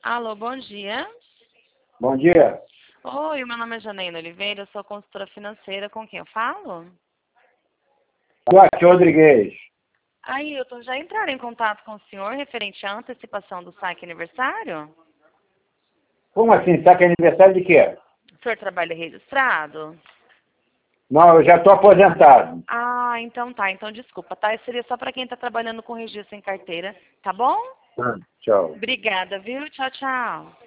Alô, bom dia. Bom dia. Oi, meu nome é Janaína Oliveira, eu sou consultora financeira. Com quem eu falo? Duarte Rodrigues. Ailton, já entraram em contato com o senhor referente à antecipação do saque aniversário? Como assim? Saque aniversário de quê? O senhor trabalha registrado? Não, eu já estou aposentado. Ah, então tá. Então desculpa, tá? Seria só para quem está trabalhando com registro em carteira, tá bom? Tchau. Obrigada, viu? Tchau, tchau.